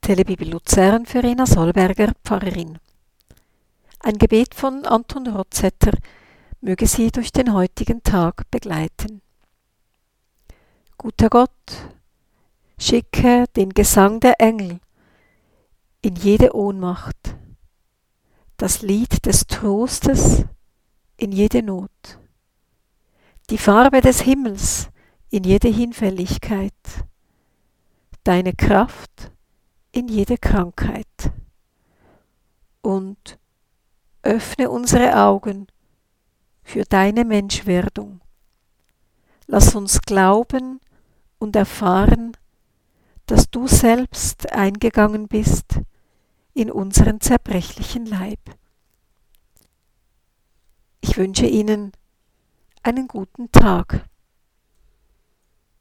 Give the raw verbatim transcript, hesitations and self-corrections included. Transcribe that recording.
Telebibel Luzern für Rena Solberger, Pfarrerin. Ein Gebet von Anton Rotzetter möge Sie durch den heutigen Tag begleiten. Guter Gott, schicke den Gesang der Engel in jede Ohnmacht, das Lied des Trostes in jede Not, die Farbe des Himmels in jede Hinfälligkeit, deine Kraft in jede Krankheit. Und öffne unsere Augen für deine Menschwerdung. Lass uns glauben und erfahren, dass du selbst eingegangen bist in unseren zerbrechlichen Leib. Ich wünsche Ihnen einen guten Tag.